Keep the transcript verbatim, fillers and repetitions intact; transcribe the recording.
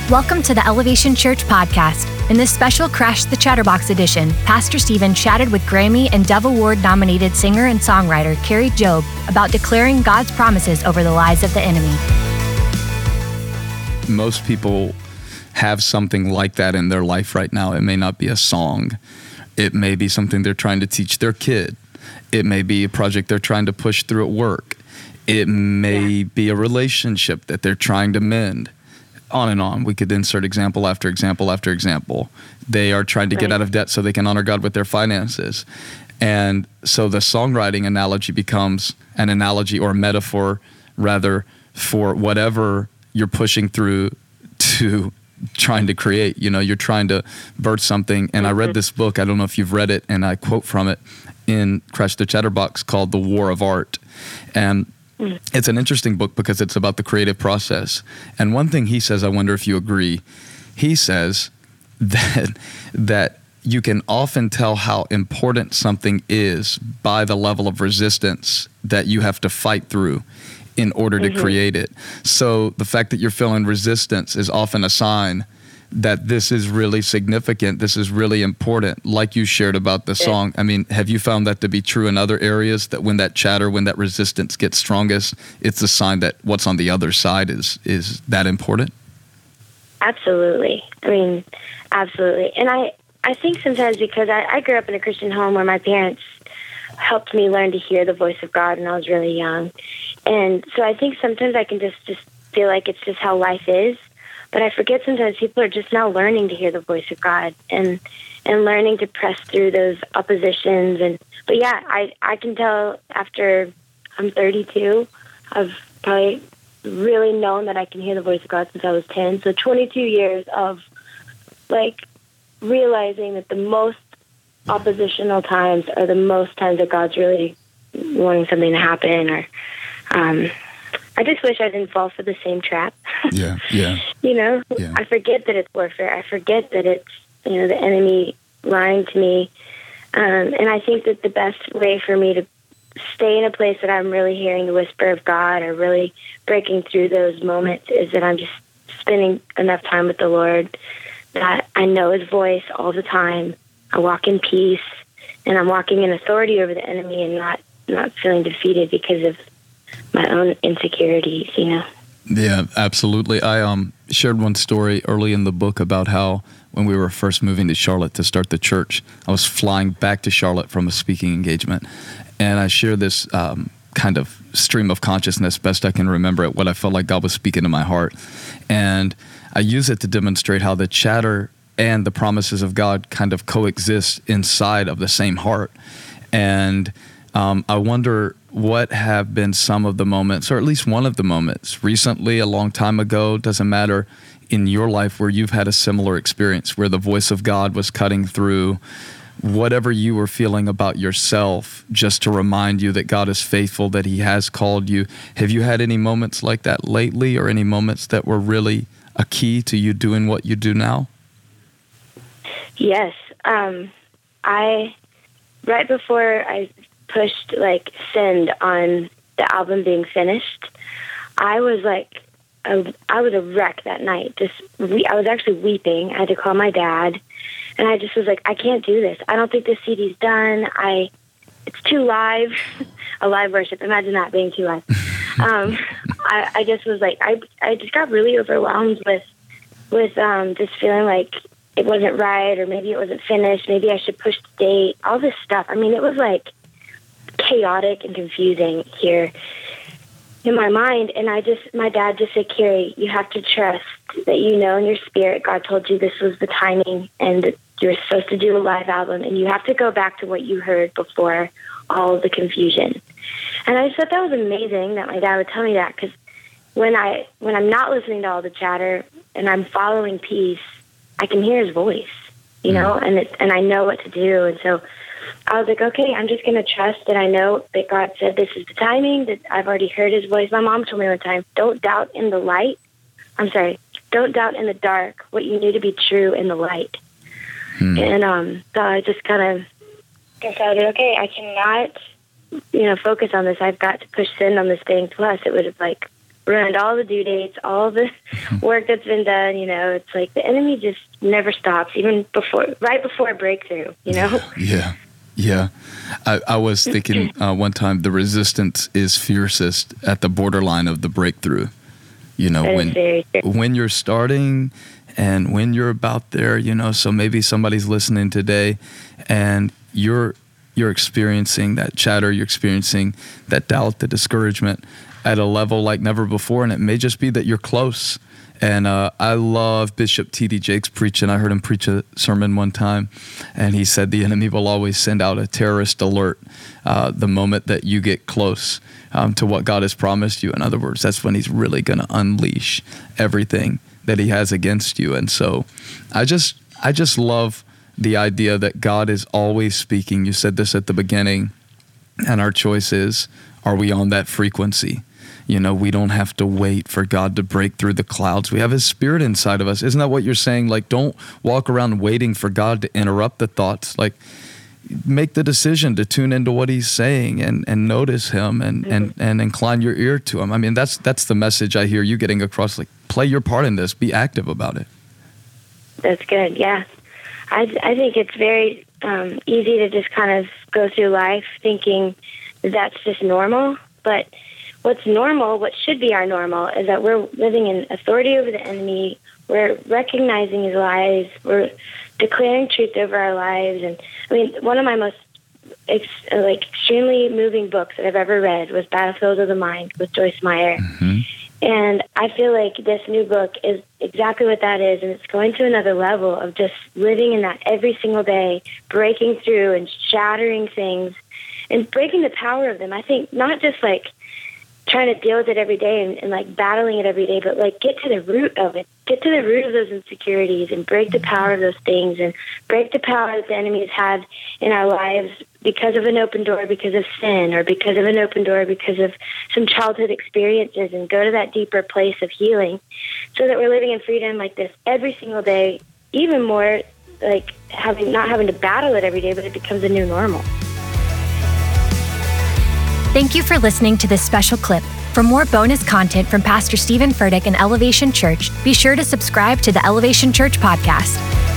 Welcome to the Elevation Church podcast. In this special Crash the Chatterbox edition, Pastor Stephen chatted with Grammy and Dove Award nominated singer and songwriter Carrie Job about declaring God's promises over the lies of the enemy. Most people have something like that in their life right now. It may not be a song. It may be something they're trying to teach their kid. It may be a project they're trying to push through at work. It may yeah. be a relationship that they're trying to mend. On and on. We could insert example after example after example. They are trying to right. get out of debt so they can honor God with their finances. And so the songwriting analogy becomes an analogy or a metaphor, rather, for whatever you're pushing through to trying to create. You know, you're trying to birth something. And mm-hmm. I read this book, I don't know if you've read it, and I quote from it in Crash the Chatterbox, called The War of Art. And it's an interesting book because it's about the creative process. And one thing he says, I wonder if you agree, he says that that you can often tell how important something is by the level of resistance that you have to fight through in order to mm-hmm. create it. So the fact that you're feeling resistance is often a sign that this is really significant, this is really important, like you shared about the song. I mean, have you found that to be true in other areas, that when that chatter, when that resistance gets strongest, it's a sign that what's on the other side is is that important? Absolutely. I mean, absolutely. And I, I think sometimes because I, I grew up in a Christian home where my parents helped me learn to hear the voice of God when I was really young. And so I think sometimes I can just, just feel like it's just how life is. But I forget sometimes people are just now learning to hear the voice of God and and learning to press through those oppositions. And but yeah, I, I can tell after I'm thirty-two, I've probably really known that I can hear the voice of God since I was ten. So twenty-two years of like realizing that the most oppositional times are the most times that God's really wanting something to happen. Or um I just wish I didn't fall for the same trap. Yeah, yeah. You know, yeah. I forget that it's warfare. I forget that it's, you know, the enemy lying to me. Um, and I think that the best way for me to stay in a place that I'm really hearing the whisper of God or really breaking through those moments is that I'm just spending enough time with the Lord, that I know His voice all the time. I walk in peace, and I'm walking in authority over the enemy and not, not feeling defeated because of my own insecurities, you know. Yeah, absolutely. I um shared one story early in the book about how when we were first moving to Charlotte to start the church, I was flying back to Charlotte from a speaking engagement, and I share this um, kind of stream of consciousness, best I can remember it, what I felt like God was speaking to my heart, and I use it to demonstrate how the chatter and the promises of God kind of coexist inside of the same heart. And um, I wonder what have been some of the moments, or at least one of the moments, recently, a long time ago, doesn't matter, in your life where you've had a similar experience, where the voice of God was cutting through whatever you were feeling about yourself, just to remind you that God is faithful, that He has called you. Have you had any moments like that lately, or any moments that were really a key to you doing what you do now? Yes. Um, I, right before I pushed like send on the album being finished, I was like, a, I was a wreck that night. Just we, I was actually weeping. I had to call my dad, and I just was like, I can't do this. I don't think this C D's done. I, it's too live, a live worship. Imagine that being too live. um, I, I just was like, I, I just got really overwhelmed with, with um, just feeling like it wasn't right, or maybe it wasn't finished. Maybe I should push the date. All this stuff. I mean, it was like chaotic and confusing here in my mind. And I just, my dad just said, Carrie, you have to trust that, you know, in your spirit, God told you this was the timing and that you're supposed to do a live album, and you have to go back to what you heard before all of the confusion. And I just thought that was amazing that my dad would tell me that, because when I, when I'm not listening to all the chatter and I'm following peace, I can hear His voice, you know, and it, and I know what to do. And so I was like, okay, I'm just going to trust that I know that God said this is the timing, that I've already heard His voice. My mom told me one time, don't doubt in the light. I'm sorry, don't doubt in the dark what you knew to be true in the light. Hmm. And um, so I just kind of decided, okay, I cannot, you know, focus on this. I've got to push send on this thing. Plus, it would have like ruined all the due dates, all the work that's been done. You know, it's like the enemy just never stops, even before, right before a breakthrough, you know? Yeah. Yeah. I, I was thinking uh, one time the resistance is fiercest at the borderline of the breakthrough. You know, when when you're starting and when you're about there, you know, so maybe somebody's listening today and you're you're experiencing that chatter, you're experiencing that doubt, the discouragement at a level like never before. And it may just be that you're close. And uh, I love Bishop T D Jakes preaching. I heard him preach a sermon one time, and he said the enemy will always send out a terrorist alert uh, the moment that you get close um, to what God has promised you. In other words, that's when he's really going to unleash everything that he has against you. And so I just, I just love the idea that God is always speaking. You said this at the beginning, and our choice is, are we on that frequency? You know, we don't have to wait for God to break through the clouds. We have his spirit inside of us. Isn't that what you're saying? Like, don't walk around waiting for God to interrupt the thoughts. Like, make the decision to tune into what he's saying and, and notice him and, mm-hmm. and, and incline your ear to him. I mean, that's that's the message I hear you getting across. Like, play your part in this. Be active about it. That's good, yeah. I, I think it's very um, easy to just kind of go through life thinking that that's just normal, but what's normal, what should be our normal, is that we're living in authority over the enemy. We're recognizing his lies. We're declaring truth over our lives. And I mean, one of my most ex- like extremely moving books that I've ever read was Battlefield of the Mind with Joyce Meyer. Mm-hmm. And I feel like this new book is exactly what that is. And it's going to another level of just living in that every single day, breaking through and shattering things and breaking the power of them. I think not just like trying to deal with it every day and, and like battling it every day, but like get to the root of it, get to the root of those insecurities and break the power of those things and break the power that the enemy has had in our lives because of an open door, because of sin, or because of an open door, because of some childhood experiences, and go to that deeper place of healing so that we're living in freedom like this every single day, even more like having, not having to battle it every day, but it becomes a new normal. Thank you for listening to this special clip. For more bonus content from Pastor Stephen Furtick and Elevation Church, be sure to subscribe to the Elevation Church podcast.